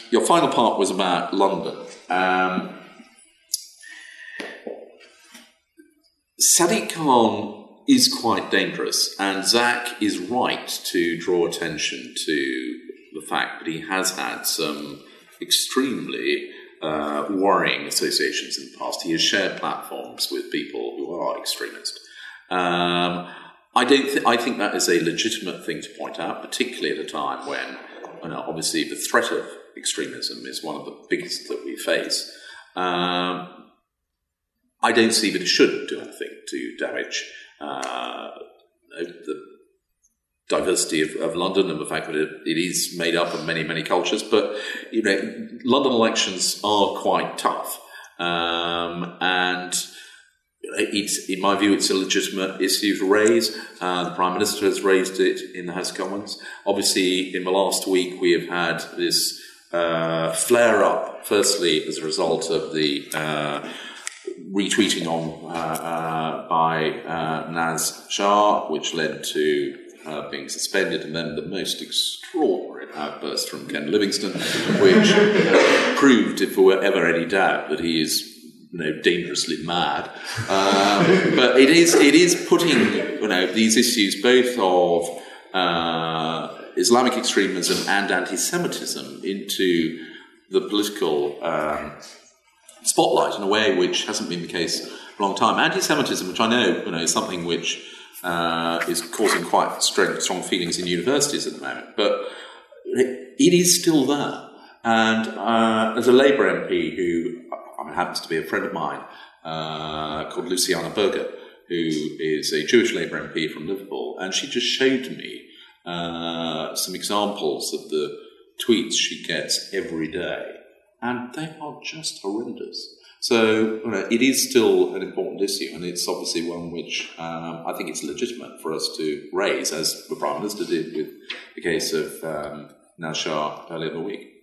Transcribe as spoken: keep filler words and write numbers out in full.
your final part was about London. Um, Sadiq Khan is quite dangerous, and Zach is right to draw attention to the fact that he has had some extremely uh, worrying associations in the past. He has shared platforms with people who are extremist. Um, I don't. Th- I think that is a legitimate thing to point out, particularly at a time when, you know, obviously, the threat of extremism is one of the biggest that we face. Um, I don't see that it should do anything to damage uh, the diversity of, of London and the fact that it, it is made up of many, many cultures. But, you know, London elections are quite tough. Um, and it's, in my view, it's a legitimate issue to raise. Uh, the Prime Minister has raised it in the House of Commons. Obviously, in the last week, we have had this uh, flare-up, firstly, as a result of the uh, retweeting on uh, uh, by uh, Naz Shah, which led to uh, being suspended, and then the most extraordinary outburst from Ken Livingstone, which uh, proved, if there were ever any doubt, that he is, you know, dangerously mad. Um, but it is it is putting, you know, these issues both of uh, Islamic extremism and anti-Semitism into the political um, spotlight in a way which hasn't been the case for a long time. Anti-Semitism, which I know, you know, is something which uh, is causing quite strong, strong feelings in universities at the moment, but it, it is still there. And uh, as a Labour M P who I mean, happens to be a friend of mine, uh, called Luciana Berger, who is a Jewish Labour M P from Liverpool, and she just showed me uh, some examples of the tweets she gets every day, and they are just horrendous. So, you know, it is still an important issue, and it's obviously one which um, I think it's legitimate for us to raise, as the Prime Minister did with the case of um, Naz Shah earlier in the week.